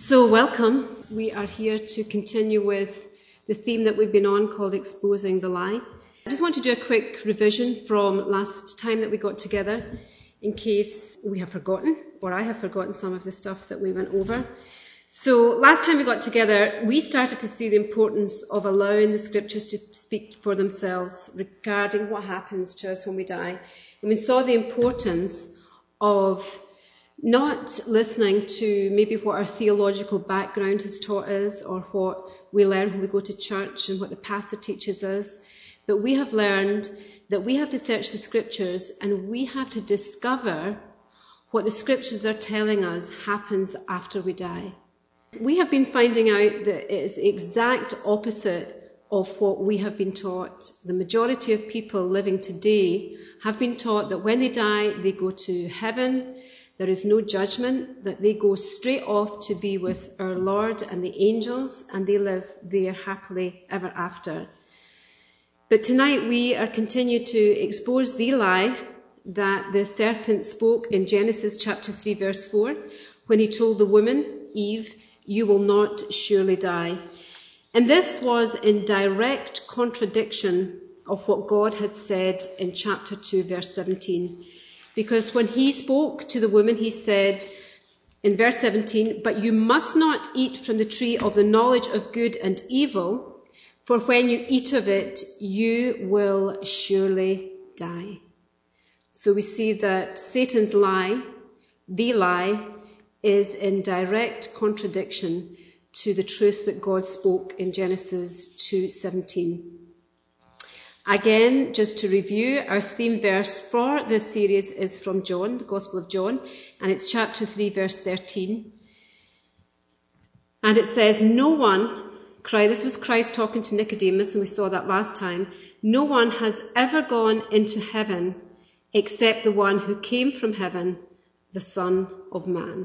So welcome. We are here to continue with the theme that we've been on called Exposing the Lie. I just want to do a quick revision from last time that we got together in case we have forgotten or I have forgotten some of the stuff that we went over. So last time we got together, we started to see the importance of allowing the scriptures to speak for themselves regarding what happens to us when we die. And we saw the importance of not listening to maybe what our theological background has taught us or what we learn when we go to church and what the pastor teaches us, but we have learned that we have to search the scriptures and we have to discover what the scriptures are telling us happens after we die. We have been finding out that it is the exact opposite of what we have been taught. The majority of people living today have been taught that when they die, they go to heaven. There is no judgment, that they go straight off to be with our Lord and the angels, and they live there happily ever after. But tonight we are continuing to expose the lie that the serpent spoke in Genesis chapter 3 verse 4, when he told the woman, Eve, "You will not surely die." And this was in direct contradiction of what God had said in chapter 2 verse 17. Because when he spoke to the woman, he said in verse 17, "But you must not eat from the tree of the knowledge of good and evil, for when you eat of it, you will surely die." So we see that Satan's lie, the lie, is in direct contradiction to the truth that God spoke in Genesis 2:17. Again, just to review, our theme verse for this series is from John, the Gospel of John, and it's chapter 3, verse 13. And it says, this was Christ talking to Nicodemus, and we saw that last time, "No one has ever gone into heaven except the one who came from heaven, the Son of Man."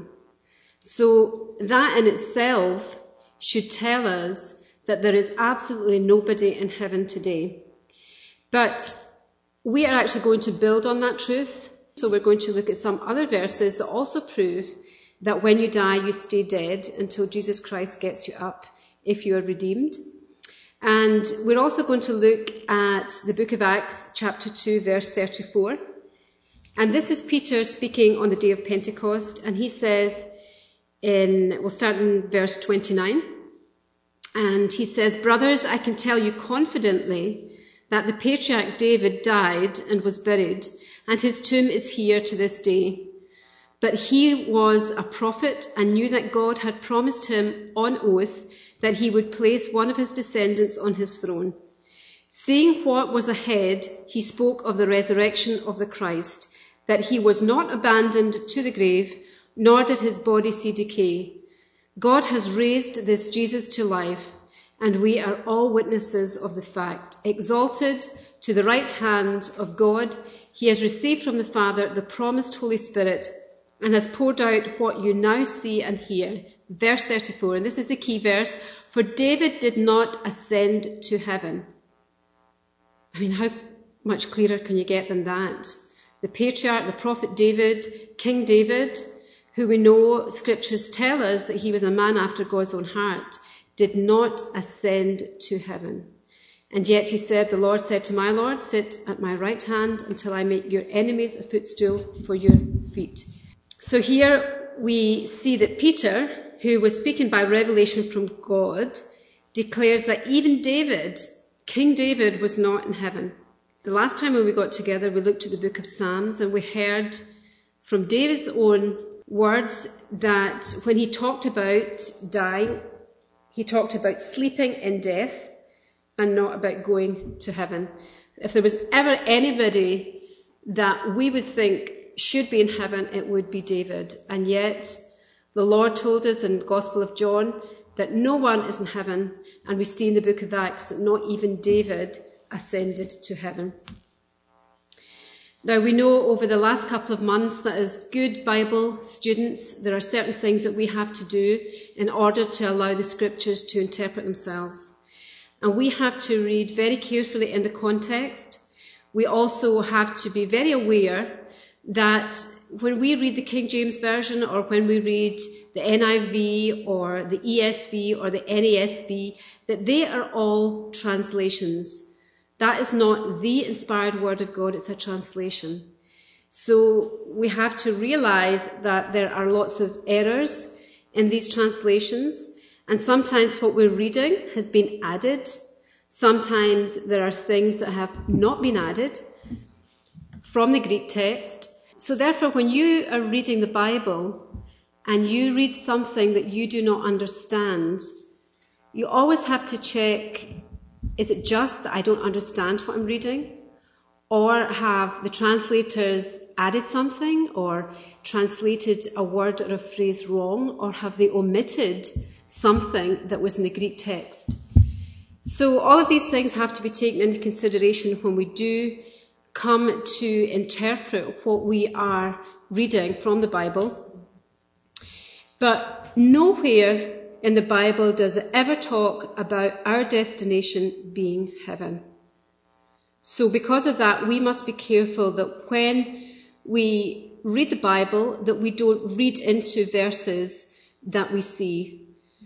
So that in itself should tell us that there is absolutely nobody in heaven today. But we are actually going to build on that truth. So we're going to look at some other verses that also prove that when you die, you stay dead until Jesus Christ gets you up if you are redeemed. And we're also going to look at the book of Acts, chapter 2, verse 34. And this is Peter speaking on the day of Pentecost. And he says, we'll start in verse 29. And he says, "Brothers, I can tell you confidently that the patriarch David died and was buried, and his tomb is here to this day. But he was a prophet and knew that God had promised him on oath that he would place one of his descendants on his throne. Seeing what was ahead, he spoke of the resurrection of the Christ, that he was not abandoned to the grave, nor did his body see decay. God has raised this Jesus to life, and we are all witnesses of the fact. Exalted to the right hand of God, he has received from the Father the promised Holy Spirit and has poured out what you now see and hear." Verse 34, and this is the key verse, "For David did not ascend to heaven." I mean, how much clearer can you get than that? The patriarch, the prophet David, King David, who we know scriptures tell us that he was a man after God's own heart, did not ascend to heaven. And yet he said, "The Lord said to my Lord, sit at my right hand until I make your enemies a footstool for your feet." So here we see that Peter, who was speaking by revelation from God, declares that even David, King David, was not in heaven. The last time when we got together, we looked at the book of Psalms and we heard from David's own words that when he talked about dying, he talked about sleeping in death and not about going to heaven. If there was ever anybody that we would think should be in heaven, it would be David. And yet the Lord told us in the Gospel of John that no one is in heaven. And we see in the book of Acts that not even David ascended to heaven. Now we know over the last couple of months that as good Bible students, there are certain things that we have to do in order to allow the scriptures to interpret themselves. And we have to read very carefully in the context. We also have to be very aware that when we read the King James Version, or when we read the NIV or the ESV or the NASB, that they are all translations. That is not the inspired word of God, it's a translation. So we have to realize that there are lots of errors in these translations, and sometimes what we're reading has been added. Sometimes there are things that have not been added from the Greek text. So therefore, when you are reading the Bible and you read something that you do not understand, you always have to check, is it just that I don't understand what I'm reading? Or have the translators added something or translated a word or a phrase wrong, or have they omitted something that was in the Greek text? So all of these things have to be taken into consideration when we do come to interpret what we are reading from the Bible. But nowhere in the Bible does it ever talk about our destination being heaven. So because of that, we must be careful that when we read the Bible, that we don't read into verses that we see.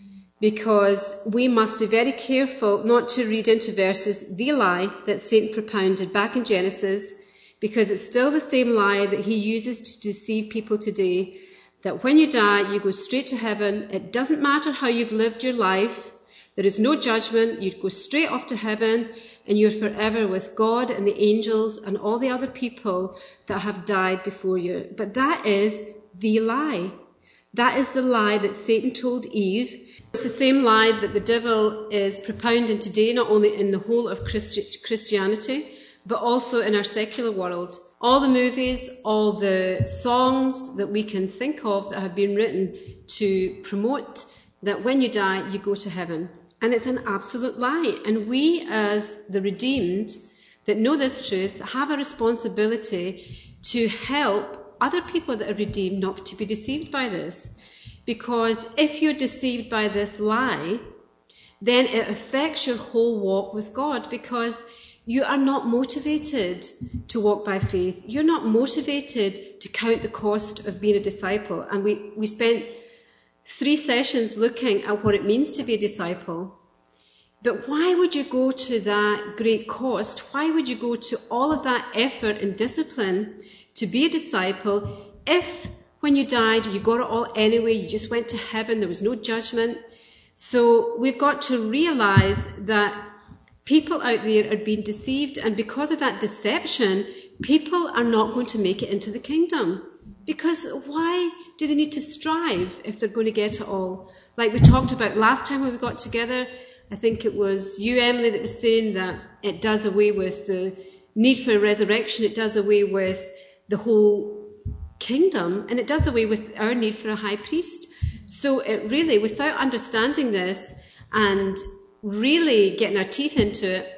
Because we must be very careful not to read into verses the lie that Satan propounded back in Genesis, because it's still the same lie that he uses to deceive people today, that when you die, you go straight to heaven. It doesn't matter how you've lived your life. There is no judgment. You go straight off to heaven, and you're forever with God and the angels and all the other people that have died before you. But that is the lie. That is the lie that Satan told Eve. It's the same lie that the devil is propounding today, not only in the whole of Christianity, but also in our secular world. All the movies, all the songs that we can think of that have been written to promote that when you die, you go to heaven. And it's an absolute lie. And we, as the redeemed that know this truth, have a responsibility to help other people that are redeemed not to be deceived by this. Because if you're deceived by this lie, then it affects your whole walk with God, because you are not motivated to walk by faith. You're not motivated to count the cost of being a disciple. And we spent 3 sessions looking at what it means to be a disciple. But why would you go to that great cost? Why would you go to all of that effort and discipline to be a disciple if when you died you got it all anyway, you just went to heaven, there was no judgment? So we've got to realize that people out there are being deceived, and because of that deception, people are not going to make it into the kingdom. Because why do they need to strive if they're going to get it all? Like we talked about last time when we got together, I think it was you, Emily, that was saying that it does away with the need for resurrection, it does away with the whole kingdom, and it does away with our need for a high priest. So it really, without understanding this and really getting our teeth into it,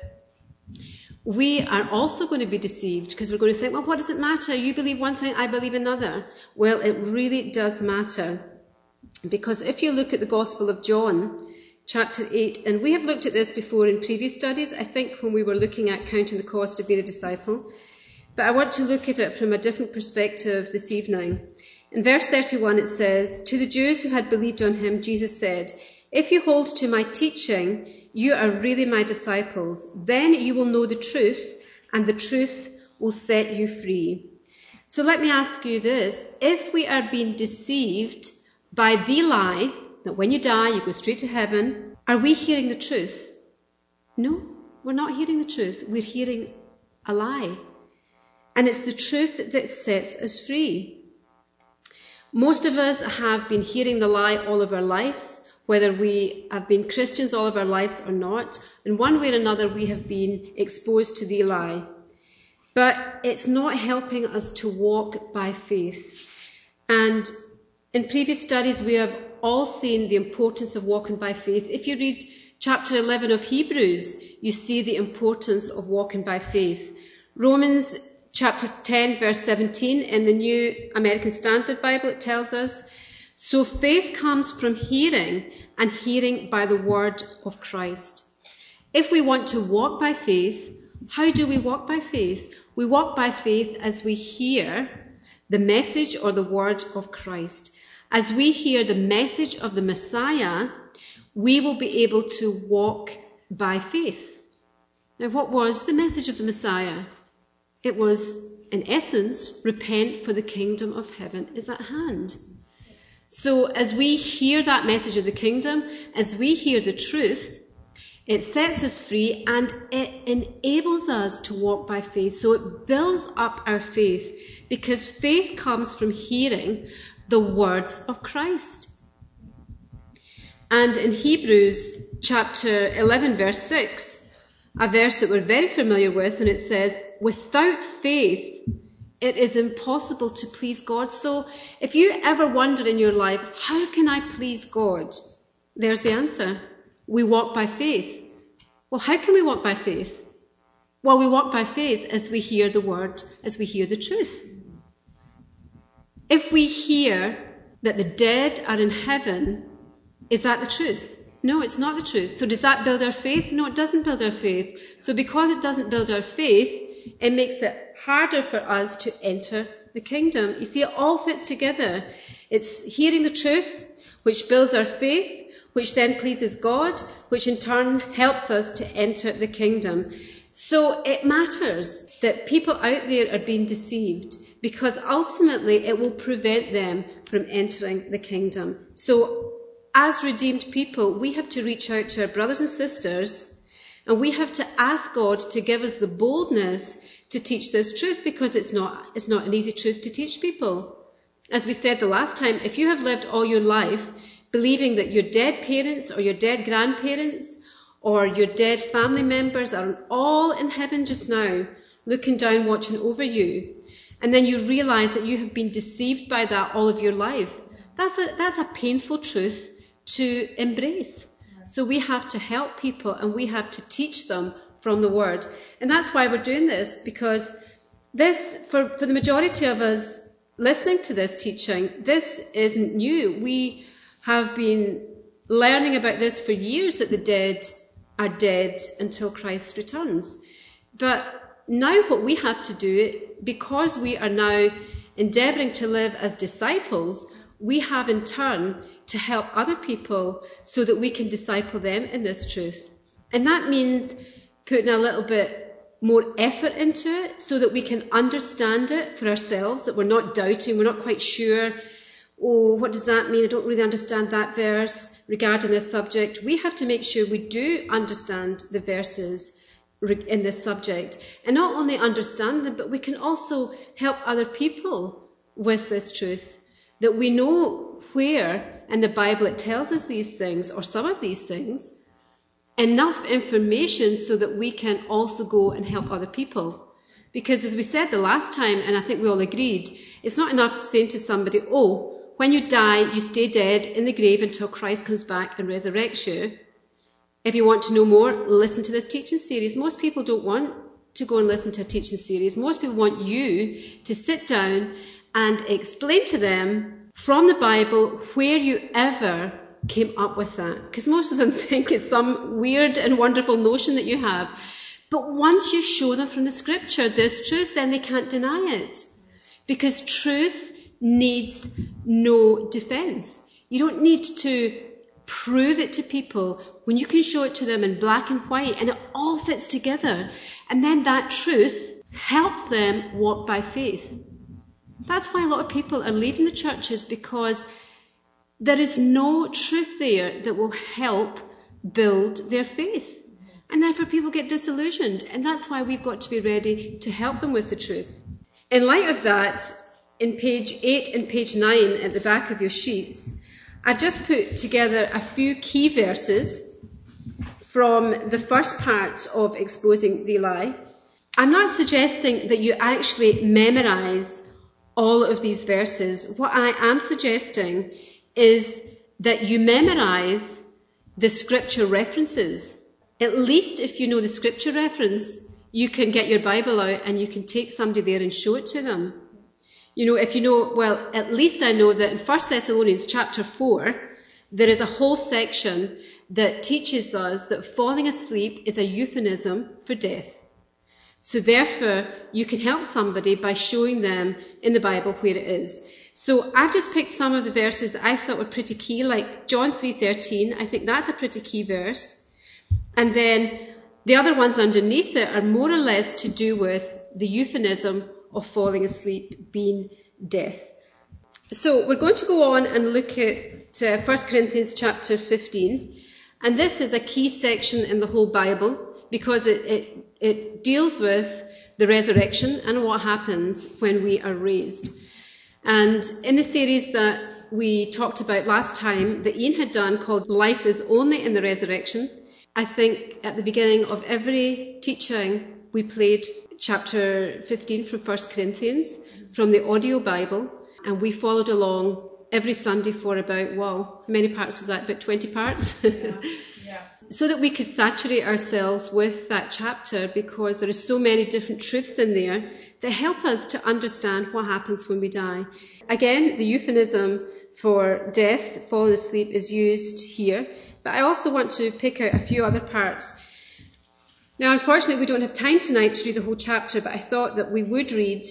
we are also going to be deceived, because we're going to think, well, what does it matter? You believe one thing, I believe another. Well, it really does matter. Because if you look at the Gospel of John, chapter 8, and we have looked at this before in previous studies, I think when we were looking at counting the cost of being a disciple, but I want to look at it from a different perspective this evening. In verse 31 it says, "To the Jews who had believed on him, Jesus said, 'If you hold to my teaching, you are really my disciples. Then you will know the truth, and the truth will set you free.'" So let me ask you this. If we are being deceived by the lie that when you die, you go straight to heaven, are we hearing the truth? No, we're not hearing the truth. We're hearing a lie. And it's the truth that sets us free. Most of us have been hearing the lie all of our lives, whether we have been Christians all of our lives or not. In one way or another, we have been exposed to the lie. But it's not helping us to walk by faith. And in previous studies, we have all seen the importance of walking by faith. If you read chapter 11 of Hebrews, you see the importance of walking by faith. Romans chapter 10, verse 17, in the New American Standard Bible, it tells us, "So faith comes from hearing, and hearing by the word of Christ." If we want to walk by faith, how do we walk by faith? We walk by faith as we hear the message or the word of Christ. As we hear the message of the Messiah, we will be able to walk by faith. Now, what was the message of the Messiah? It was, in essence, repent, for the kingdom of heaven is at hand. So as we hear that message of the kingdom, as we hear the truth, it sets us free and it enables us to walk by faith. So it builds up our faith, because faith comes from hearing the words of Christ. And in Hebrews chapter 11, verse 6, a verse that we're very familiar with, and it says, without faith, it is impossible to please God. So if you ever wonder in your life, how can I please God? There's the answer. We walk by faith. Well, how can we walk by faith? Well, we walk by faith as we hear the word, as we hear the truth. If we hear that the dead are in heaven, is that the truth? No, it's not the truth. So does that build our faith? No, it doesn't build our faith. So because it doesn't build our faith, it makes it harder for us to enter the kingdom. You see, it all fits together. It's hearing the truth, which builds our faith, which then pleases God, which in turn helps us to enter the kingdom. So it matters that people out there are being deceived, because ultimately it will prevent them from entering the kingdom. So as redeemed people, we have to reach out to our brothers and sisters, and we have to ask God to give us the boldness to teach this truth, because it's not an easy truth to teach people. As we said the last time, if you have lived all your life believing that your dead parents or your dead grandparents or your dead family members are all in heaven just now, looking down, watching over you, and then you realize that you have been deceived by that all of your life, that's a painful truth to embrace. So we have to help people, and we have to teach them from the word. And that's why we're doing this, because this, for the majority of us listening to this teaching, this isn't new. We have been learning about this for years, that the dead are dead until Christ returns. But now what we have to do, because we are now endeavouring to live as disciples, we have in turn to help other people so that we can disciple them in this truth. And that means putting a little bit more effort into it so that we can understand it for ourselves, that we're not doubting, we're not quite sure, oh, what does that mean? I don't really understand that verse regarding this subject. We have to make sure we do understand the verses in this subject, and not only understand them, but we can also help other people with this truth, that we know where in the Bible it tells us these things, or some of these things, enough information so that we can also go and help other people. Because as we said the last time, and I think we all agreed, it's not enough saying to somebody, oh, when you die, you stay dead in the grave until Christ comes back and resurrects you. If you want to know more, listen to this teaching series. Most people don't want to go and listen to a teaching series. Most people want you to sit down and explain to them from the Bible where you ever came up with that. Because most of them think it's some weird and wonderful notion that you have. But once you show them from the scripture this truth, then they can't deny it. Because truth needs no defense. You don't need to prove it to people when you can show it to them in black and white, and it all fits together. And then that truth helps them walk by faith. That's why a lot of people are leaving the churches, because there is no truth there that will help build their faith. And therefore people get disillusioned. And that's why we've got to be ready to help them with the truth. In light of that, in page 8 and page 9 at the back of your sheets, I've just put together a few key verses from the first part of Exposing the Lie. I'm not suggesting that you actually memorize all of these verses. What I am suggesting is that you memorize the scripture references. At least if you know the scripture reference, you can get your Bible out and you can take somebody there and show it to them. You know, if you know, well, at least I know that in 1 Thessalonians chapter 4, there is a whole section that teaches us that falling asleep is a euphemism for death. So therefore, you can help somebody by showing them in the Bible where it is. So I've just picked some of the verses that I thought were pretty key, like John 3:13. I think that's a pretty key verse. And then the other ones underneath it are more or less to do with the euphemism of falling asleep being death. So we're going to go on and look at 1 Corinthians chapter 15. And this is a key section in the whole Bible because it deals with the resurrection and what happens when we are raised. And in the series that we talked about last time that Ian had done called Life is Only in the Resurrection, I think at the beginning of every teaching we played chapter 15 from 1 Corinthians from the audio Bible, and we followed along every Sunday for about, how many parts was that? About 20 parts? Yeah. So that we could saturate ourselves with that chapter, because there are so many different truths in there that help us to understand what happens when we die. Again, the euphemism for death, falling asleep, is used here, but I also want to pick out a few other parts. Now, unfortunately, we don't have time tonight to do the whole chapter, but I thought that we would read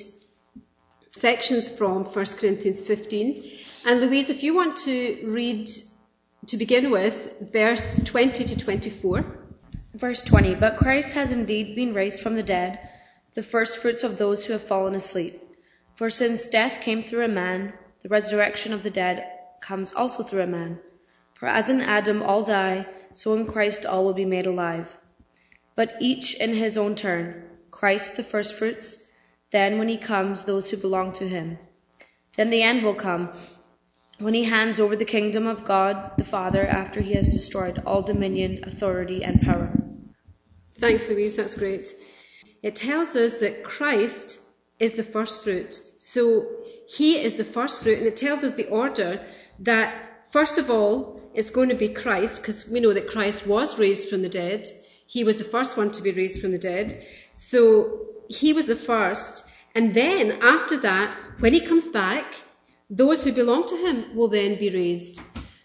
sections from 1 Corinthians 15. And Louise, if you want to read, to begin with, verse 20 to 24. Verse 20, but Christ has indeed been raised from the dead, the firstfruits of those who have fallen asleep. For since death came through a man, the resurrection of the dead comes also through a man. For as in Adam all die, so in Christ all will be made alive. But each in his own turn, Christ the firstfruits, then when he comes, those who belong to him. Then the end will come, when he hands over the kingdom of God the Father after he has destroyed all dominion, authority, and power. Thanks, Louise, that's great. It tells us that Christ is the first fruit. So he is the first fruit, and it tells us the order that, first of all, it's going to be Christ, because we know that Christ was raised from the dead. He was the first one to be raised from the dead. So he was the first. And then after that, when he comes back, those who belong to him will then be raised.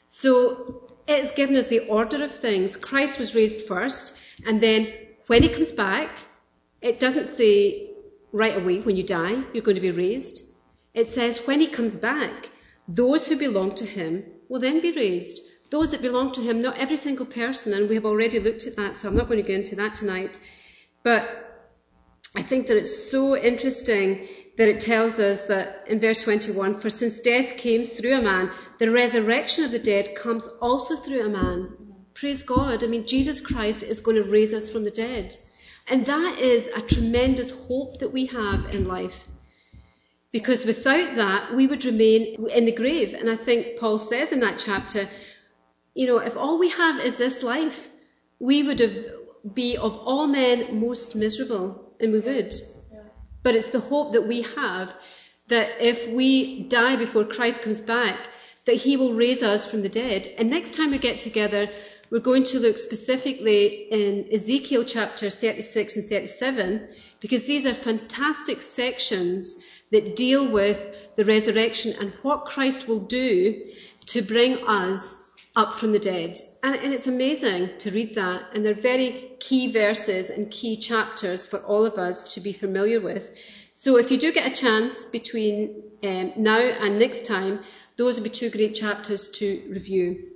So it's given us the order of things. Christ was raised first, and then when he comes back, it doesn't say right away when you die, you're going to be raised. It says when he comes back, those who belong to him will then be raised. Those that belong to him, not every single person, and we have already looked at that, so I'm not going to go into that tonight. But I think that it's so interesting that it tells us that in verse 21, for since death came through a man, the resurrection of the dead comes also through a man. Praise God. I mean, Jesus Christ is going to raise us from the dead. And that is a tremendous hope that we have in life. Because without that, we would remain in the grave. And I think Paul says in that chapter, if all we have is this life, we would be of all men most miserable. And we would. Yeah. But it's the hope that we have that if we die before Christ comes back, that he will raise us from the dead. And next time we get together, we're going to look specifically in Ezekiel chapter 36 and 37, because these are fantastic sections that deal with the resurrection and what Christ will do to bring us up from the dead. And it's amazing to read that. And they're very key verses and key chapters for all of us to be familiar with. So if you do get a chance between now and next time, those will be two great chapters to review.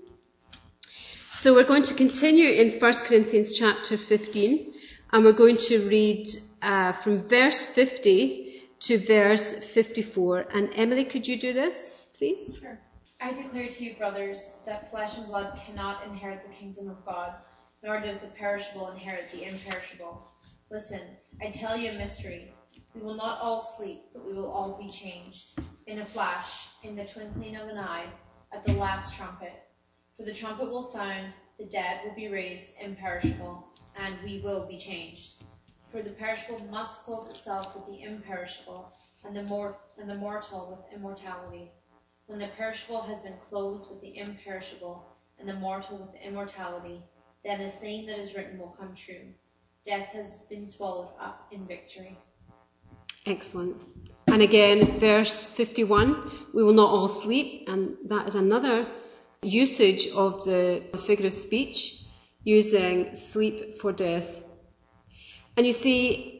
So we're going to continue in 1 Corinthians chapter 15, and we're going to read from verse 50 to verse 54. And Emily, could you do this, please? Sure. I declare to you, brothers, that flesh and blood cannot inherit the kingdom of God, nor does the perishable inherit the imperishable. Listen, I tell you a mystery. We will not all sleep, but we will all be changed. In a flash, in the twinkling of an eye, at the last trumpet. For the trumpet will sound, the dead will be raised imperishable, and we will be changed. For the perishable must clothe itself with the imperishable, and the mortal with immortality. When the perishable has been clothed with the imperishable, and the mortal with the immortality, then a saying that is written will come true. Death has been swallowed up in victory. Excellent. And again, verse 51, we will not all sleep, and that is another usage of the figure of speech, using sleep for death. And you see,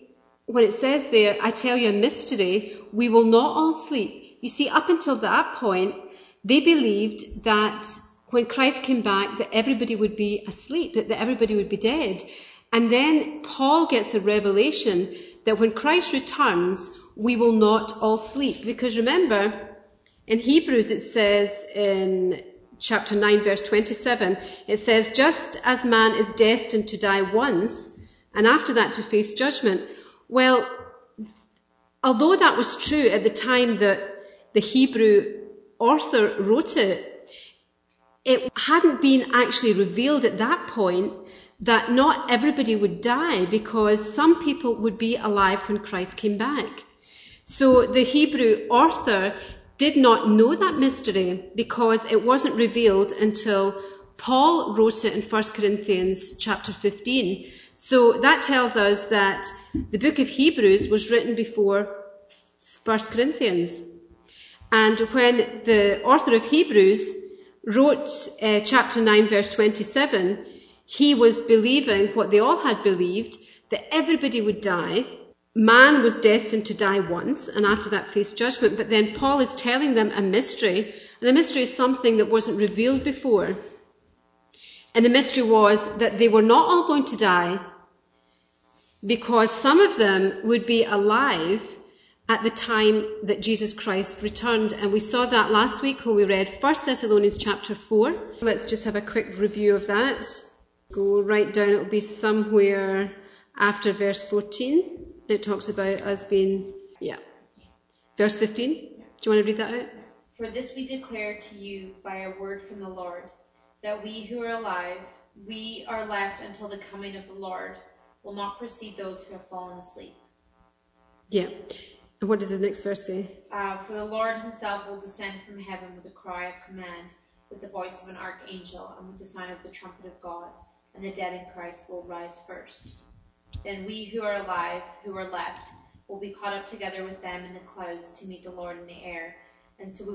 when it says there, I tell you a mystery, we will not all sleep. You see, up until that point, they believed that when Christ came back, that everybody would be asleep, that everybody would be dead. And then Paul gets a revelation that when Christ returns, we will not all sleep. Because remember, in Hebrews it says in chapter 9, verse 27, it says, just as man is destined to die once, and after that to face judgment. Well, although that was true at the time that the Hebrew author wrote it, it hadn't been actually revealed at that point that not everybody would die, because some people would be alive when Christ came back. So the Hebrew author did not know that mystery because it wasn't revealed until Paul wrote it in 1 Corinthians chapter 15. So that tells us that the book of Hebrews was written before 1 Corinthians. And when the author of Hebrews wrote chapter 9, verse 27, he was believing what they all had believed, that everybody would die. Man was destined to die once, and after that face judgment. But then Paul is telling them a mystery, and the mystery is something that wasn't revealed before. And the mystery was that they were not all going to die, because some of them would be alive at the time that Jesus Christ returned. And we saw that last week when we read 1 Thessalonians chapter 4. Let's just have a quick review of that. Go right down, it'll be somewhere after verse 14. It talks about us being, verse 15. Do you want to read that out? For this we declare to you by a word from the Lord, that we who are alive, we are left until the coming of the Lord, will not precede those who have fallen asleep. Yeah. And what does the next verse say? For the Lord himself will descend from heaven with a cry of command, with the voice of an archangel, and with the sign of the trumpet of God, and the dead in Christ will rise first. Then we who are alive, who are left, will be caught up together with them in the clouds to meet the Lord in the air, and so we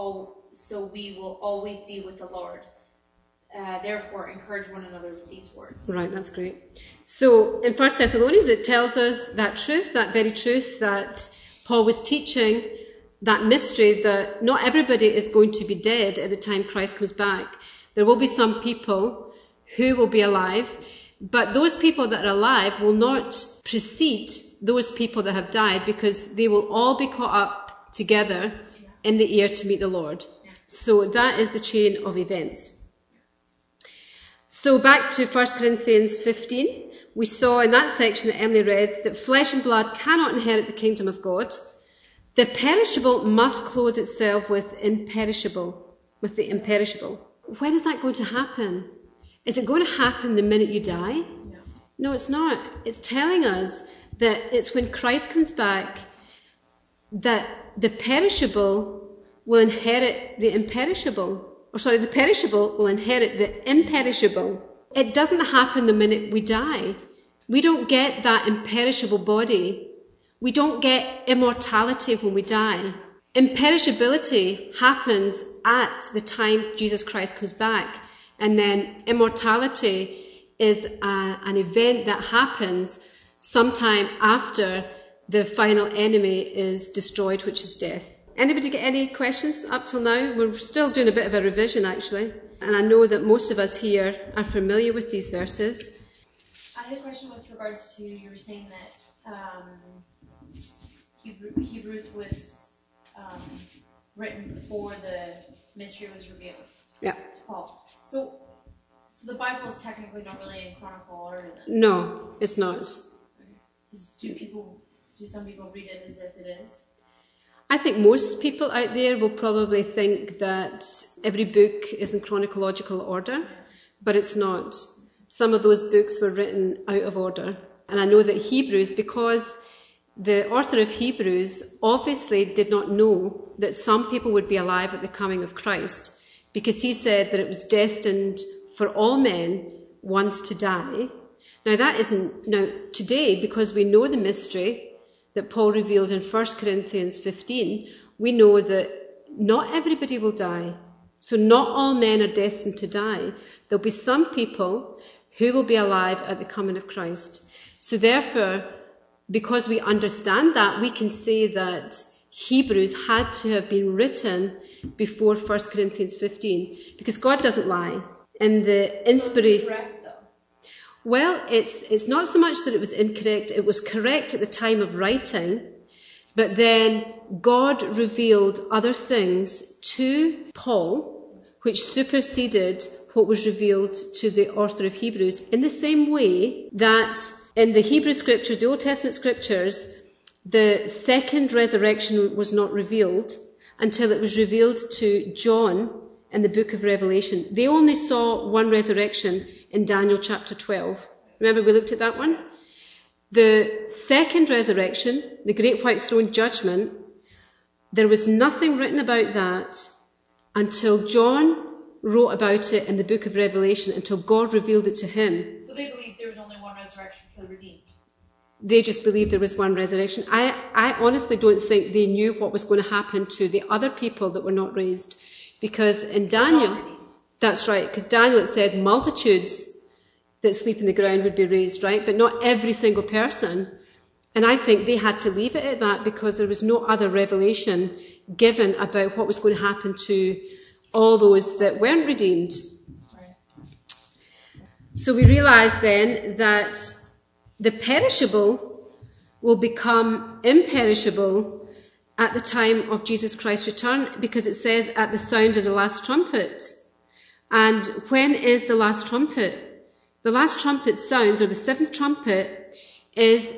will always be with the Lord. Therefore, encourage one another with these words. Right, that's great. So in 1 Thessalonians, it tells us that truth, that very truth that Paul was teaching, that mystery that not everybody is going to be dead at the time Christ comes back. There will be some people who will be alive, but those people that are alive will not precede those people that have died, because they will all be caught up together in the air to meet the Lord. So that is the chain of events. So back to 1 Corinthians 15, we saw in that section that Emily read that flesh and blood cannot inherit the kingdom of God. The perishable must clothe itself with the imperishable. When is that going to happen? Is it going to happen the minute you die? No, it's not. It's telling us that it's when Christ comes back that the perishable will inherit the imperishable. The perishable will inherit the imperishable. It doesn't happen the minute we die. We don't get that imperishable body. We don't get immortality when we die. Imperishability happens at the time Jesus Christ comes back. And then immortality is an event that happens sometime after the final enemy is destroyed, which is death. Anybody get any questions up till now? We're still doing a bit of a revision, actually. And I know that most of us here are familiar with these verses. I had a question with regards to, you were saying that Hebrews was written before the mystery was revealed to Paul. So the Bible is technically not really in chronological order then? No, it's not. Do some people read it as if it is? I think most people out there will probably think that every book is in chronological order, but it's not. Some of those books were written out of order. And I know that Hebrews, because the author of Hebrews obviously did not know that some people would be alive at the coming of Christ, because he said that it was destined for all men once to die. Now today, because we know the mystery that Paul revealed in 1 Corinthians 15, we know that not everybody will die. So not all men are destined to die. There'll be some people who will be alive at the coming of Christ. So therefore, because we understand that, we can say that Hebrews had to have been written before 1 Corinthians 15, because God doesn't lie. And the inspiration... Correct, though. Well, it's not so much that it was incorrect. It was correct at the time of writing, but then God revealed other things to Paul, which superseded what was revealed to the author of Hebrews, in the same way that in the Hebrew scriptures, the Old Testament scriptures, the second resurrection was not revealed until it was revealed to John in the book of Revelation. They only saw one resurrection in Daniel chapter 12. Remember we looked at that one? The second resurrection, the great white throne judgment, there was nothing written about that until John wrote about it in the book of Revelation, until God revealed it to him. So they believed there was only one resurrection for the redeemed. They just believed there was one resurrection. I honestly don't think they knew what was going to happen to the other people that were not raised. Because in Daniel, that's right, because Daniel, it said multitudes that sleep in the ground would be raised, right? But not every single person. And I think they had to leave it at that because there was no other revelation given about what was going to happen to all those that weren't redeemed. Right. So we realize then that the perishable will become imperishable at the time of Jesus Christ's return, because it says at the sound of the last trumpet. And when is the last trumpet? The last trumpet sounds, or the seventh trumpet, is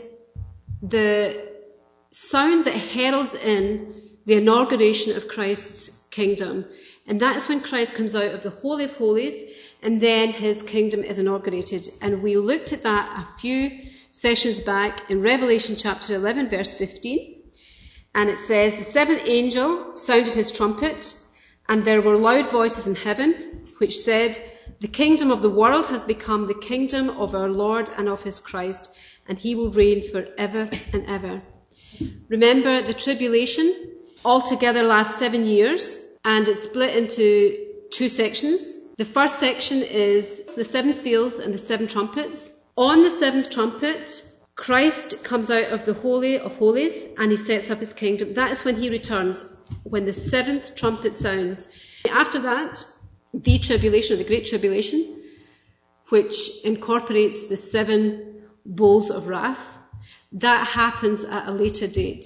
the sound that heralds in the inauguration of Christ's kingdom. And that is when Christ comes out of the Holy of Holies, and then his kingdom is inaugurated. And we looked at that a few sessions back in Revelation chapter 11, verse 15. And it says, the seventh angel sounded his trumpet, and there were loud voices in heaven, which said, the kingdom of the world has become the kingdom of our Lord and of his Christ, and he will reign forever and ever. Remember, the tribulation altogether lasts 7 years, and it's split into two sections. The first section is the seven seals and the seven trumpets. On the seventh trumpet, Christ comes out of the Holy of Holies and he sets up his kingdom. That is when he returns, when the seventh trumpet sounds. After that, the tribulation, or the Great Tribulation, which incorporates the 7 bowls of wrath, that happens at a later date,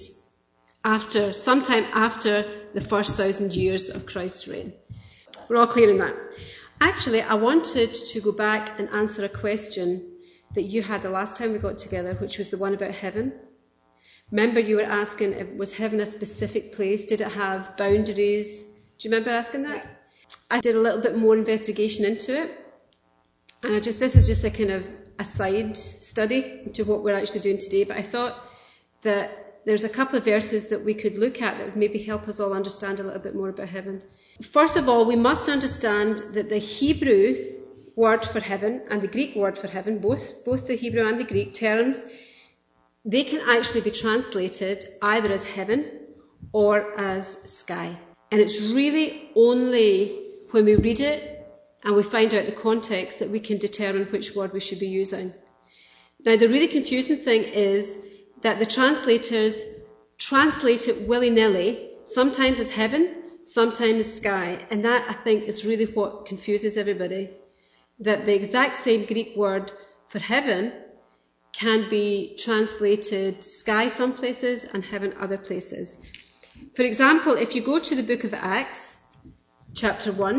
sometime after the first 1,000 years of Christ's reign. We're all clear on that. Actually, I wanted to go back and answer a question that you had the last time we got together, which was the one about heaven. Remember you were asking, was heaven a specific place? Did it have boundaries? Do you remember asking that? Yeah. I did a little bit more investigation into it. And this is just a kind of a side study to what we're actually doing today. But I thought that there's a couple of verses that we could look at that would maybe help us all understand a little bit more about heaven. First of all, we must understand that the Hebrew word for heaven and the Greek word for heaven, both the Hebrew and the Greek terms, they can actually be translated either as heaven or as sky. And it's really only when we read it and we find out the context that we can determine which word we should be using. Now, the really confusing thing is that the translators translate it willy-nilly, sometimes as heaven, sometimes as sky. And that, I think, is really what confuses everybody. That the exact same Greek word for heaven can be translated sky some places and heaven other places. For example, if you go to the book of Acts, chapter 1,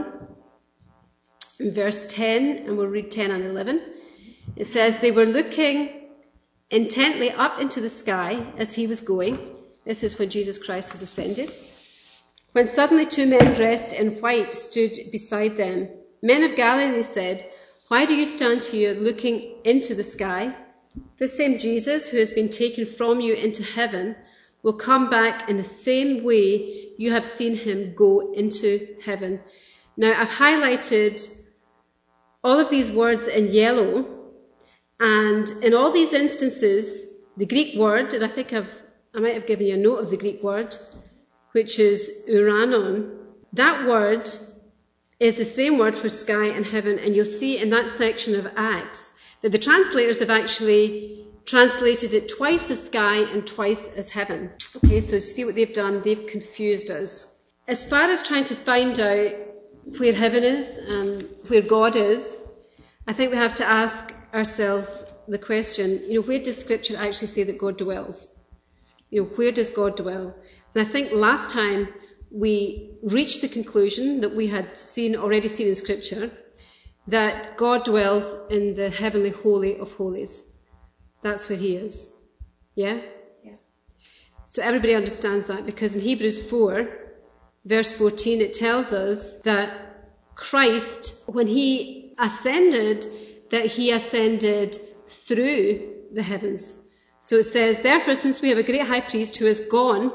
verse 10, and we'll read 10 and 11, it says, they were looking intently up into the sky as he was going. This is when Jesus Christ was ascended. When suddenly 2 men dressed in white stood beside them. Men of Galilee, they said, why do you stand here looking into the sky? The same Jesus who has been taken from you into heaven will come back in the same way you have seen him go into heaven. Now, I've highlighted all of these words in yellow, and in all these instances, the Greek word, and I might have given you a note of the Greek word, which is uranon, that word is the same word for sky and heaven, and you'll see in that section of Acts that the translators have actually translated it twice as sky and twice as heaven. Okay, so see what they've done? They've confused us. As far as trying to find out where heaven is and where God is, I think we have to ask ourselves the question, where does Scripture actually say that God dwells? Where does God dwell? And I think last time we reached the conclusion that we had already seen in Scripture, that God dwells in the heavenly holy of holies. That's where he is. Yeah? Yeah. So everybody understands that, because in Hebrews 4, verse 14, it tells us that Christ, when he ascended, that he ascended through the heavens. So it says, therefore, since we have a great high priest who has gone,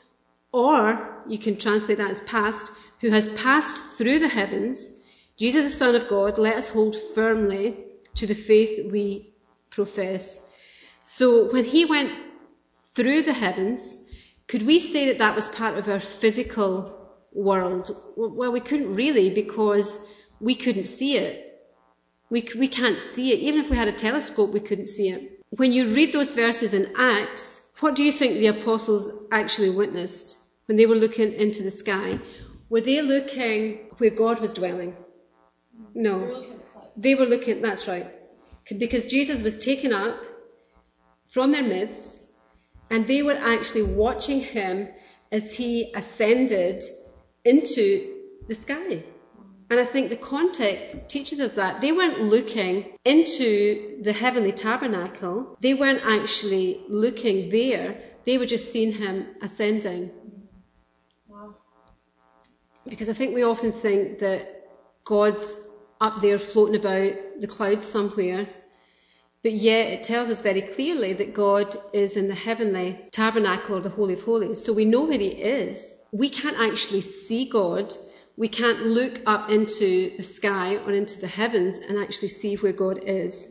or you can translate that as past, who has passed through the heavens, Jesus, the Son of God, let us hold firmly to the faith we profess. So when he went through the heavens, could we say that that was part of our physical world? Well, we couldn't really, because we couldn't see it. We can't see it. Even if we had a telescope, we couldn't see it. When you read those verses in Acts, what do you think the apostles actually witnessed when they were looking into the sky? Were they looking where God was dwelling? No. They were looking, that's right. Because Jesus was taken up from their midst, and they were actually watching him as he ascended into the sky. And I think the context teaches us that. They weren't looking into the heavenly tabernacle. They weren't actually looking there. They were just seeing him ascending. Wow. Because I think we often think that God's up there floating about the clouds somewhere. But yet it tells us very clearly that God is in the heavenly tabernacle, or the Holy of Holies. So we know where he is. We can't actually see God. We can't look up into the sky or into the heavens and actually see where God is.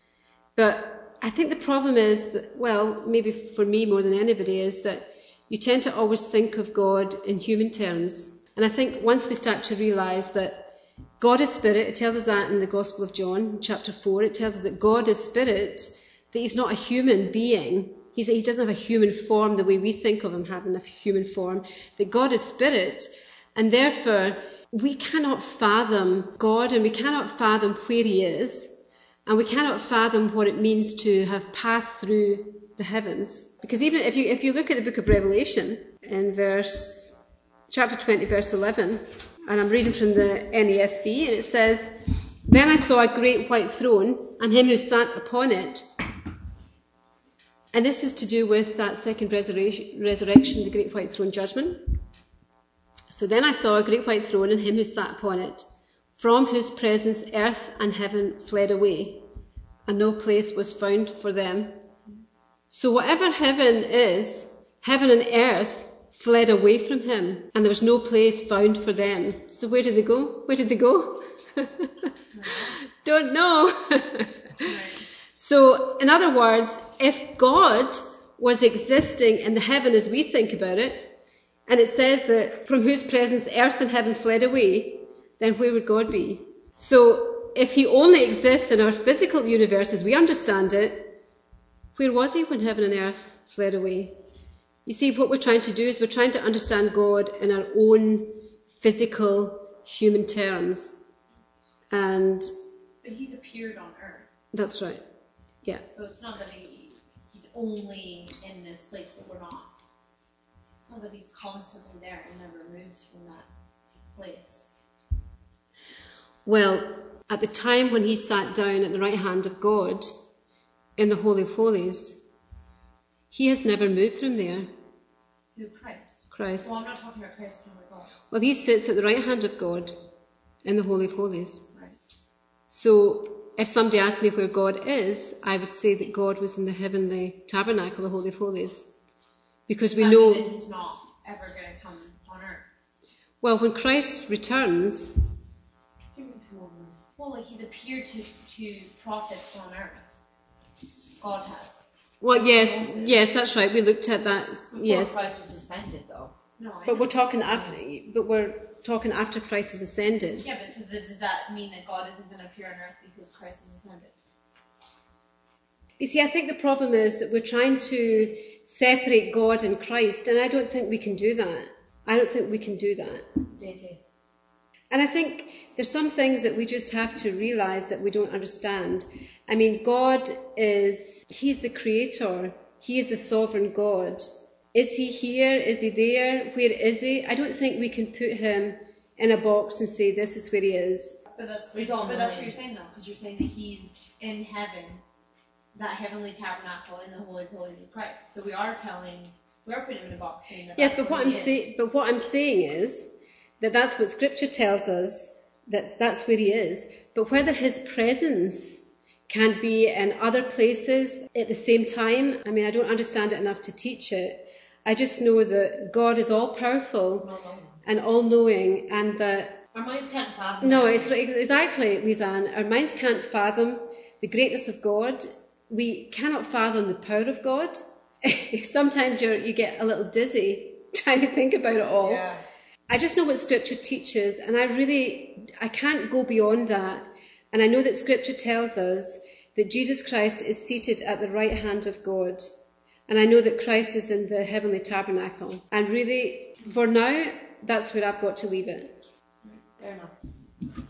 But I think the problem is that, well, maybe for me more than anybody, is that you tend to always think of God in human terms. And I think once we start to realise that God is spirit, it tells us that in the Gospel of John, chapter 4, it tells us that God is spirit, that he's not a human being. He doesn't have a human form the way we think of him having a human form, that God is spirit. And therefore, we cannot fathom God, and we cannot fathom where he is, and we cannot fathom what it means to have passed through the heavens. Because even if you look at the book of Revelation, in chapter 20, verse 11, and I'm reading from the NASB, and it says, then I saw a great white throne, and him who sat upon it. And this is to do with that second resurrection, the great white throne judgment. So then I saw a great white throne and him who sat upon it, from whose presence earth and heaven fled away, and no place was found for them. So whatever heaven is, heaven and earth fled away from him, and there was no place found for them. So where did they go? Where did they go? Don't know. So, in other words, if God was existing in the heaven as we think about it, and it says that from whose presence earth and heaven fled away, then where would God be? So if he only exists in our physical universe as we understand it, where was he when heaven and earth fled away? You see, what we're trying to do is we're trying to understand God in our own physical human terms. But he's appeared on earth. That's right. Yeah. So it's not that he's only in this place that we're not. It's not that he's constantly there and never moves from that place. Well, at the time when he sat down at the right hand of God in the Holy of Holies, he has never moved from there. Who, Christ? Christ. Well, I'm not talking about Christ, I'm talking about God. Well, he sits at the right hand of God in the Holy of Holies. Right. So if somebody asked me where God is, I would say that God was in the heavenly tabernacle, the Holy of Holies. Because we know that he's not ever going to come on earth. Well, when Christ returns, well, like he's appeared to prophets on earth. God has. Well, yes, that's right. We looked at that. Yes. Christ was ascended, though. No, but we're talking after Christ has ascended. Yeah, but so does that mean that God isn't going to appear on earth because Christ has ascended? You see, I think the problem is that we're trying to separate God and Christ, and I don't think we can do that. I don't think we can do that. JJ. And I think there's some things that we just have to realize that we don't understand. I mean, God He's the creator. He is the sovereign God. Is he here? Is he there? Where is he? I don't think we can put him in a box and say this is where he is. But that's what you're saying, though, because you're saying that he's in heaven, that heavenly tabernacle in the Holy of Holies of Christ. So we are putting him in a box, saying that. Yes, but what I'm saying is that that's what Scripture tells us, that that's where he is. But whether his presence can be in other places at the same time, I mean, I don't understand it enough to teach it. I just know that God is all-powerful and all-knowing, and that... Our minds can't fathom. No, it's exactly, Lizanne. Our minds can't fathom the greatness of God. We cannot fathom the power of God. Sometimes you get a little dizzy trying to think about it all. Yeah. I just know what Scripture teaches, and I can't go beyond that. And I know that Scripture tells us that Jesus Christ is seated at the right hand of God. And I know that Christ is in the heavenly tabernacle. And really, for now, that's where I've got to leave it. Fair enough.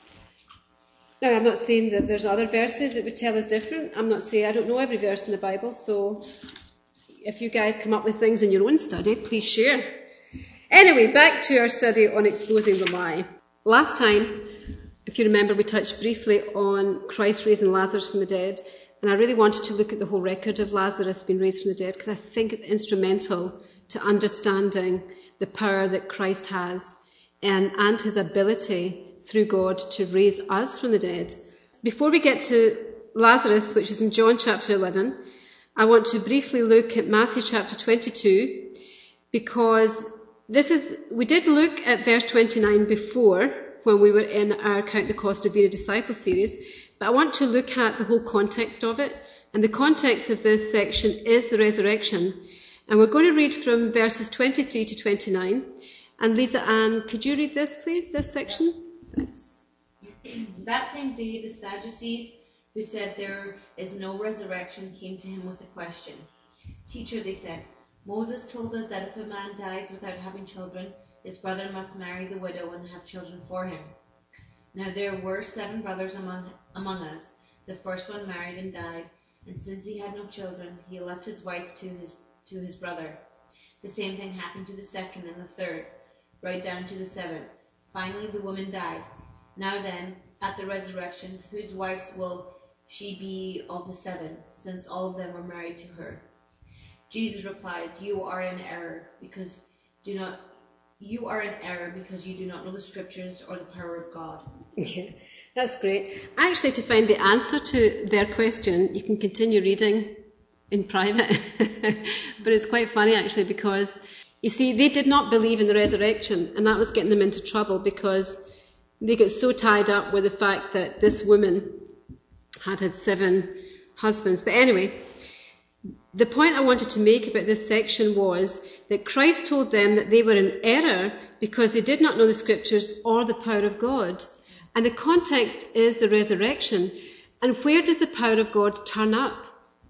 Now, I'm not saying that there's other verses that would tell us different. I'm not saying I don't know every verse in the Bible, so if you guys come up with things in your own study, please share. Anyway, back to our study on exposing the lie. Last time, if you remember, we touched briefly on Christ raising Lazarus from the dead, and I really wanted to look at the whole record of Lazarus being raised from the dead, because I think it's instrumental to understanding the power that Christ has and his ability through God to raise us from the dead. Before we get to Lazarus, which is in John chapter 11, I want to briefly look at Matthew chapter 22, because we did look at verse 29 before, when we were in our Count the Cost of Being a Disciple series, but I want to look at the whole context of it. And the context of this section is the resurrection. And we're going to read from verses 23 to 29. And Lisa Ann, could you read this, please, this section? Thanks. That same day, the Sadducees, who said there is no resurrection, came to him with a question. Teacher, they said, Moses told us that if a man dies without having children, his brother must marry the widow and have children for him. Now there were 7 brothers among us. The first one married and died, and since he had no children, he left his wife to his brother. The same thing happened to the second and the third, right down to the 7th. Finally, the woman died. Now then, at the resurrection, whose wives will she be of the 7, since all of them were married to her? Jesus replied, You are in error because you do not know the Scriptures or the power of God. Yeah, that's great. Actually, to find the answer to their question, you can continue reading in private. But it's quite funny, actually, because, you see, they did not believe in the resurrection, and that was getting them into trouble because they got so tied up with the fact that this woman had 7 husbands. But anyway, the point I wanted to make about this section was that Christ told them that they were in error because they did not know the Scriptures or the power of God. And the context is the resurrection. And where does the power of God turn up?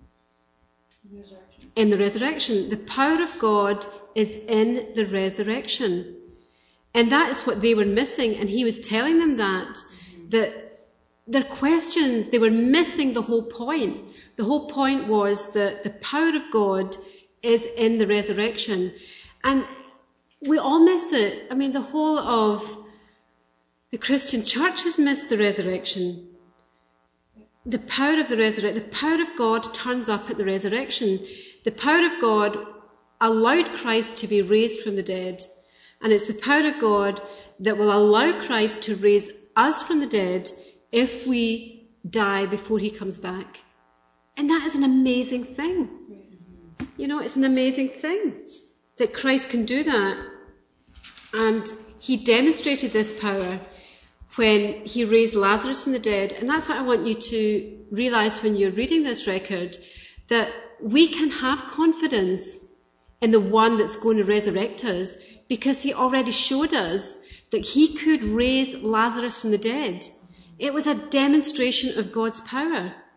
In the resurrection. The power of God is in the resurrection. And that is what they were missing. And he was telling them that their questions, they were missing the whole point. The whole point was that the power of God is in the resurrection. And we all miss it. I mean, the whole of the Christian church has missed the resurrection. The power of the resurrection, the power of God turns up at the resurrection. The power of God allowed Christ to be raised from the dead. And it's the power of God that will allow Christ to raise us from the dead if we die before he comes back. And that is an amazing thing. You know, it's an amazing thing that Christ can do that. And he demonstrated this power when he raised Lazarus from the dead. And that's what I want you to realize when you're reading this record, that we can have confidence in the one that's going to resurrect us, because he already showed us that he could raise Lazarus from the dead. It was a demonstration of God's power.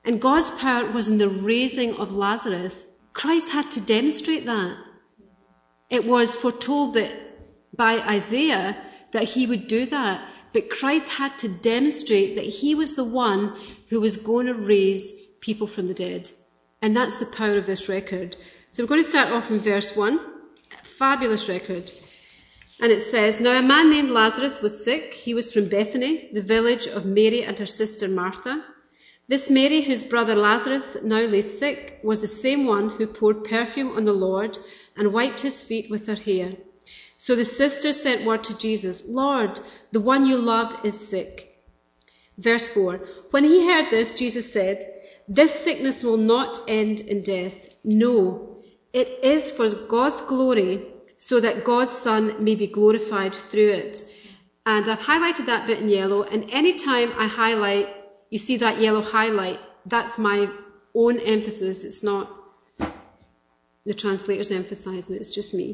And God's power was in the raising of Lazarus. Christ had to demonstrate that. It was foretold that by Isaiah that he would do that. But Christ had to demonstrate that he was the one who was going to raise people from the dead. And that's the power of this record. So we're going to start off in verse 1. Fabulous record. And it says, "Now a man named Lazarus was sick. He was from Bethany, the village of Mary and her sister Martha. This Mary, whose brother Lazarus now lay sick, was the same one who poured perfume on the Lord and wiped his feet with her hair. So the sisters sent word to Jesus, 'Lord, the one you love is sick.'" Verse 4, "When he heard this, Jesus said, 'This sickness will not end in death. No, it is for God's glory, so that God's Son may be glorified through it.'" And I've highlighted that bit in yellow, and any time I highlight, you see that yellow highlight, that's my own emphasis. It's not the translators emphasizing it, it's just me.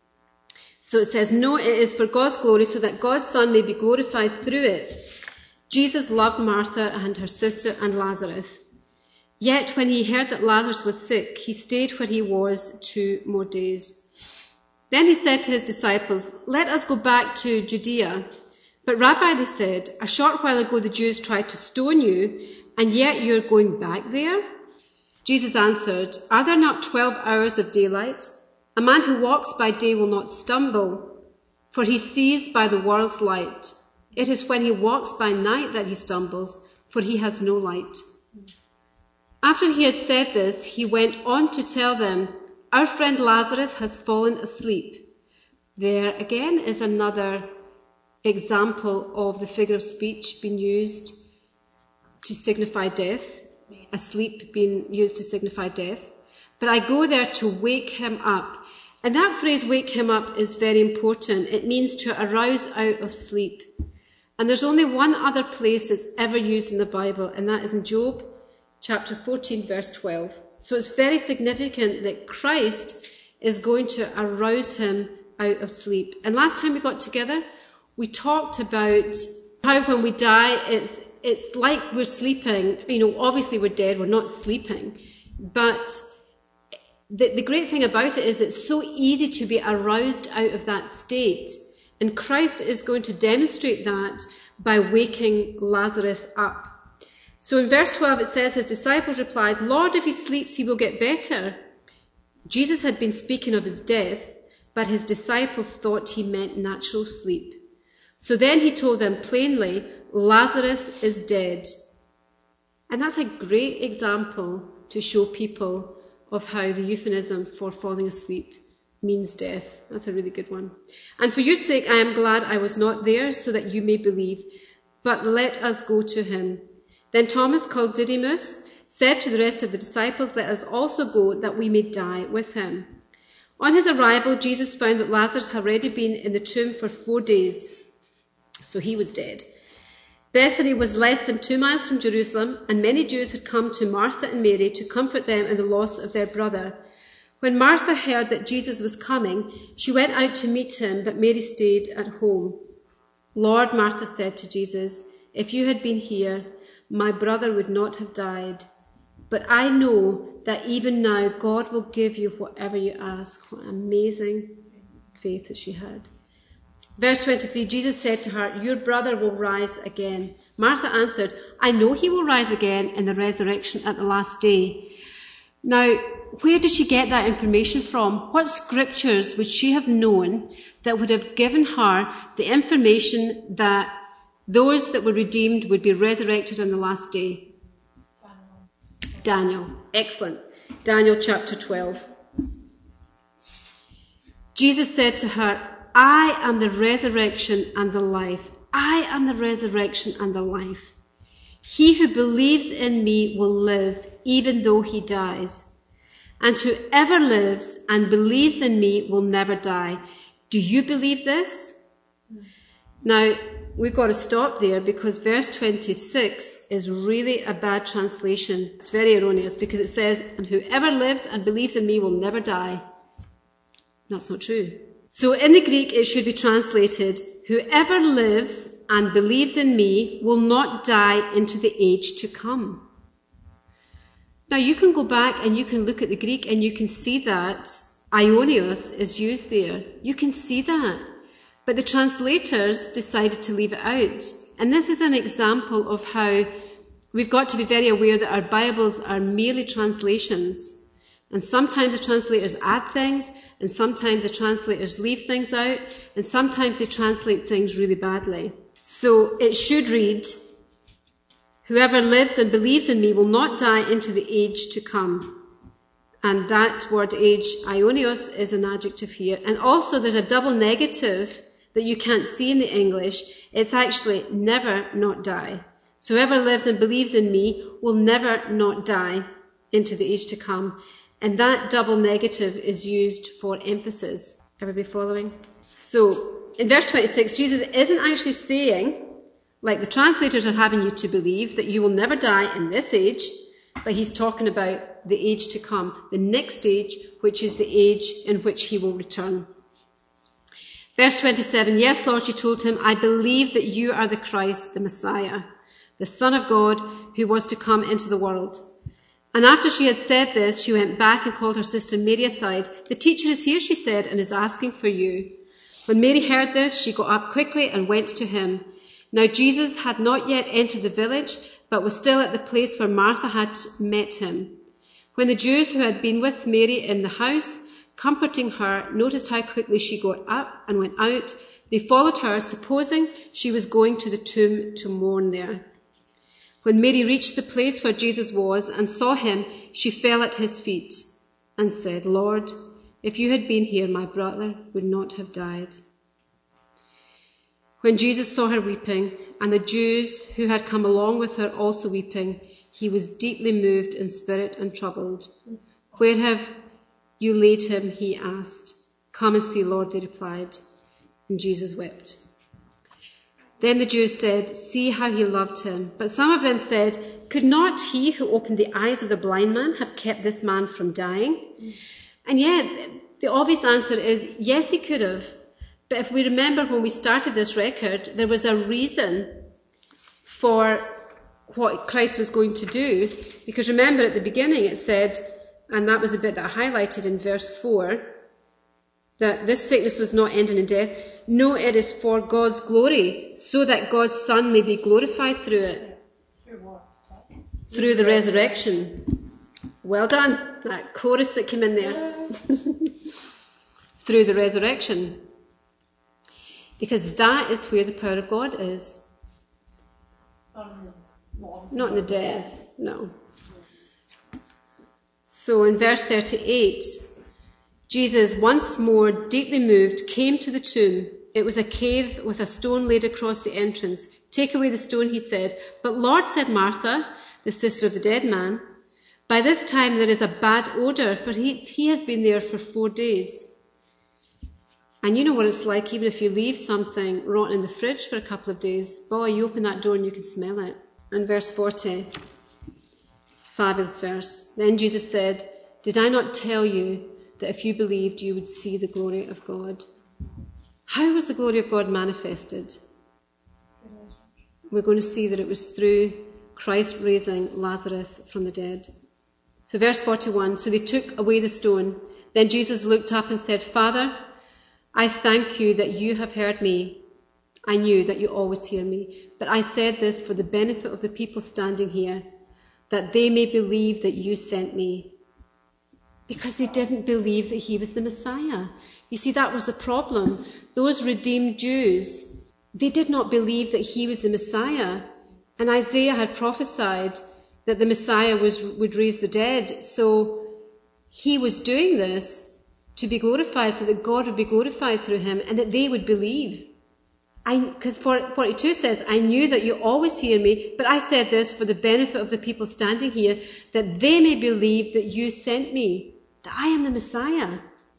So it says, "No, it is for God's glory, so that God's Son may be glorified through it." Jesus loved Martha and her sister and Lazarus. Yet when he heard that Lazarus was sick, he stayed where he was 2 more days. Then he said to his disciples, "Let us go back to Judea." "But Rabbi," they said, "a short while ago the Jews tried to stone you, and yet you're going back there?" Jesus answered, "Are there not 12 hours of daylight? A man who walks by day will not stumble, for he sees by the world's light. It is when he walks by night that he stumbles, for he has no light." After he had said this, he went on to tell them, "Our friend Lazarus has fallen asleep." There again is another example of the figure of speech being used to signify death, asleep being used to signify death. "But I go there to wake him up." And that phrase, "wake him up," is very important. It means to arouse out of sleep. And there's only one other place it's ever used in the Bible, and that is in Job chapter 14, verse 12. So it's very significant that Christ is going to arouse him out of sleep. And last time we got together, we talked about how when we die, it's like we're sleeping. Obviously we're dead, we're not sleeping. But the great thing about it is it's so easy to be aroused out of that state. And Christ is going to demonstrate that by waking Lazarus up. So in verse 12 it says, his disciples replied, "Lord, if he sleeps, he will get better." Jesus had been speaking of his death, but his disciples thought he meant natural sleep. So then he told them plainly, "Lazarus is dead." And that's a great example to show people of how the euphemism for falling asleep means death. That's a really good one. "And for your sake I am glad I was not there, so that you may believe. But let us go to him." Then Thomas, called Didymus, said to the rest of the disciples, "Let us also go, that we may die with him." On his arrival, Jesus found that Lazarus had already been in the tomb for 4 days. So he was dead. Bethany was less than 2 miles from Jerusalem, and many Jews had come to Martha and Mary to comfort them in the loss of their brother. When Martha heard that Jesus was coming, she went out to meet him, but Mary stayed at home. "Lord," Martha said to Jesus, "if you had been here, my brother would not have died. But I know that even now God will give you whatever you ask." What amazing faith that she had. Verse 23, Jesus said to her, "Your brother will rise again." Martha answered, "I know he will rise again in the resurrection at the last day." Now, where did she get that information from? What scriptures would she have known that would have given her the information that those that were redeemed would be resurrected on the last day? Daniel. Excellent. Daniel chapter 12. Jesus said to her, "I am the resurrection and the life. I am the resurrection and the life. He who believes in me will live even though he dies. And whoever lives and believes in me will never die." Do you believe this? Now, we've got to stop there because verse 26 is really a bad translation. It's very erroneous because it says, "And whoever lives and believes in me will never die." That's not true. So in the Greek, it should be translated, "Whoever lives and believes in me will not die into the age to come." Now you can go back and you can look at the Greek and you can see that Aionios is used there. You can see that. But the translators decided to leave it out. And this is an example of how we've got to be very aware that our Bibles are merely translations. And sometimes the translators add things, and sometimes the translators leave things out, and sometimes they translate things really badly. So it should read, whoever lives and believes in me will not die into the age to come. And that word age, Aionios, is an adjective here. And also there's a double negative that you can't see in the English. It's actually never not die. So whoever lives and believes in me will never not die into the age to come. And that double negative is used for emphasis. Everybody following? So in verse 26, Jesus isn't actually saying, like the translators are having you to believe, that you will never die in this age, but he's talking about the age to come, the next age, which is the age in which he will return. Verse 27, yes, Lord, she told him, I believe that you are the Christ, the Messiah, the Son of God, who was to come into the world. And after she had said this, she went back and called her sister Mary aside. The teacher is here, she said, and is asking for you. When Mary heard this, she got up quickly and went to him. Now Jesus had not yet entered the village, but was still at the place where Martha had met him. When the Jews who had been with Mary in the house, comforting her, noticed how quickly she got up and went out, they followed her, supposing she was going to the tomb to mourn there. When Mary reached the place where Jesus was and saw him, she fell at his feet and said, Lord, if you had been here, my brother would not have died. When Jesus saw her weeping, and the Jews who had come along with her also weeping, he was deeply moved in spirit and troubled. Where have you laid him? He asked. Come and see, Lord, they replied. And Jesus wept. Then the Jews said, see how he loved him. But some of them said, could not he who opened the eyes of the blind man have kept this man from dying? And yet, the obvious answer is, yes, he could have. But if we remember when we started this record, there was a reason for what Christ was going to do. Because remember at the beginning it said, and that was the bit that I highlighted in verse 4, that this sickness was not ending in death. No, it is for God's glory, so that God's Son may be glorified through it. Through what? Through the resurrection. Well done. That chorus that came in there. Through the resurrection. Because that is where the power of God is. Not in the death. No. So in verse 38, Jesus, once more deeply moved, came to the tomb. It was a cave with a stone laid across the entrance. Take away the stone, he said. But Lord, said Martha, the sister of the dead man, by this time there is a bad odour, for he has been there for 4 days. And you know what it's like, even if you leave something rotten in the fridge for a couple of days, boy, you open that door and you can smell it. And verse 40, fabulous verse. Then Jesus said, did I not tell you that if you believed, you would see the glory of God? How was the glory of God manifested? We're going to see that it was through Christ raising Lazarus from the dead. So verse 41, so they took away the stone. Then Jesus looked up and said, Father, I thank you that you have heard me. I knew that you always hear me, but I said this for the benefit of the people standing here, that they may believe that you sent me. Because they didn't believe that he was the Messiah. You see, that was the problem. Those redeemed Jews, they did not believe that he was the Messiah. And Isaiah had prophesied that the Messiah would raise the dead. So he was doing this to be glorified, so that God would be glorified through him and that they would believe. Because 42 says, I knew that you always hear me, but I said this for the benefit of the people standing here, that they may believe that you sent me, that I am the Messiah.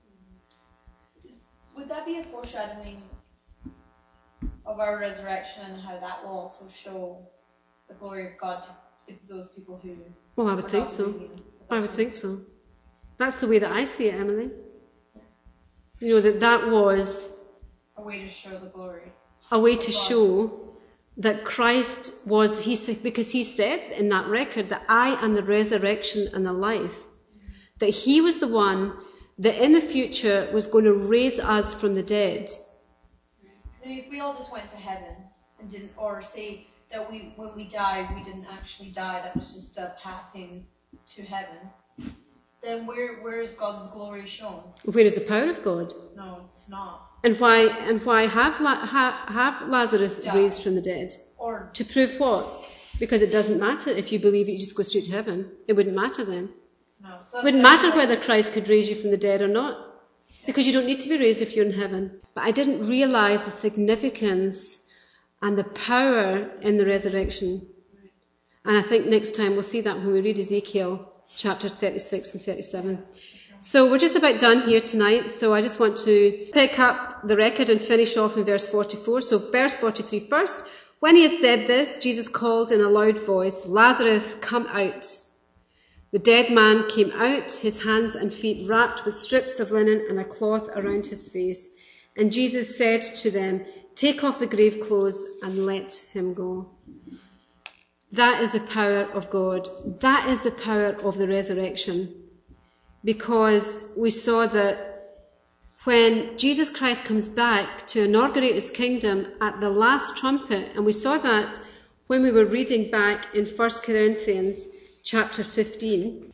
Would that be a foreshadowing of our resurrection and how that will also show the glory of God to those people who... Well, I would think so. I would think so. That's the way that I see it, Emily. You know, that was... a way to show the glory. A way to show that Christ was, because he said in that record that I am the resurrection and the life, that he was the one that in the future was going to raise us from the dead. I mean, if we all just went to heaven and didn't, or say that when we died, we didn't actually die, that was just a passing to heaven, then where is God's glory shown? Where is the power of God? No, it's not. And why have Lazarus raised from the dead? Or to prove what? Because it doesn't matter if you believe it, you just go straight to heaven. It wouldn't matter then. no, so It wouldn't matter whether Christ could raise you from the dead or not, because you don't need to be raised if you're in heaven. But I didn't realise the significance and the power in the resurrection. And I think next time we'll see that when we read Ezekiel chapter 36 and 37. So we're just about done here tonight, so I just want to pick up the record and finish off in verse 44. So verse 43 first. When he had said this, Jesus called in a loud voice, Lazarus, come out. The dead man came out, his hands and feet wrapped with strips of linen and a cloth around his face. And Jesus said to them, take off the grave clothes and let him go. That is the power of God. That is the power of the resurrection. Because we saw that when Jesus Christ comes back to inaugurate his kingdom at the last trumpet, and we saw that when we were reading back in 1 Corinthians chapter 15.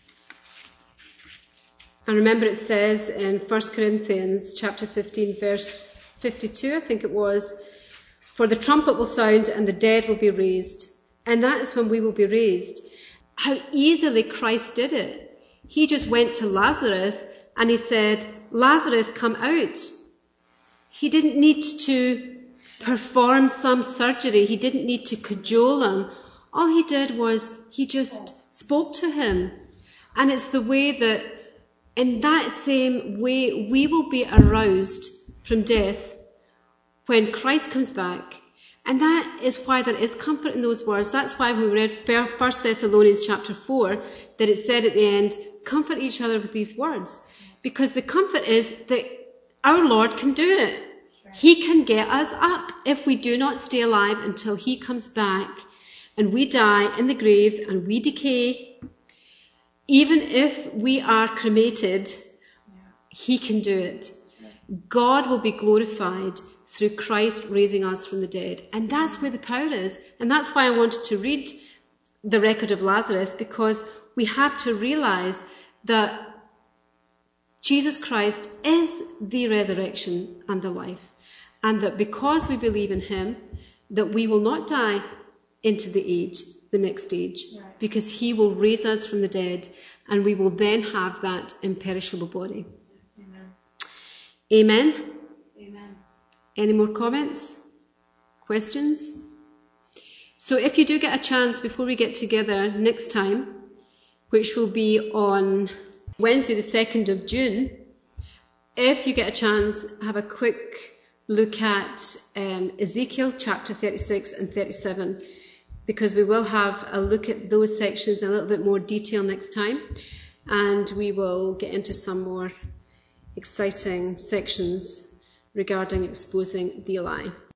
And remember it says in 1 Corinthians chapter 15 verse 52, I think it was, for the trumpet will sound and the dead will be raised. And that is when we will be raised. How easily Christ did it. He just went to Lazarus and he said, Lazarus, come out. He didn't need to perform some surgery. He didn't need to cajole him. All he did was he just spoke to him. And it's the way that in that same way we will be aroused from death when Christ comes back. And that is why there is comfort in those words. That's why when we read 1 Thessalonians chapter 4, that it said at the end, comfort each other with these words. Because the comfort is that our Lord can do it. He can get us up if we do not stay alive until he comes back and we die in the grave and we decay. Even if we are cremated, he can do it. God will be glorified through Christ raising us from the dead. And that's where the power is. And that's why I wanted to read the record of Lazarus, because we have to realize that Jesus Christ is the resurrection and the life. And that because we believe in him, that we will not die into the next age, because he will raise us from the dead and we will then have that imperishable body. Amen. Amen. Any more comments? Questions? So if you do get a chance before we get together next time, which will be on Wednesday the 2nd of June, if you get a chance, have a quick look at Ezekiel chapter 36 and 37, because we will have a look at those sections in a little bit more detail next time, and we will get into some more exciting sections regarding exposing the lie.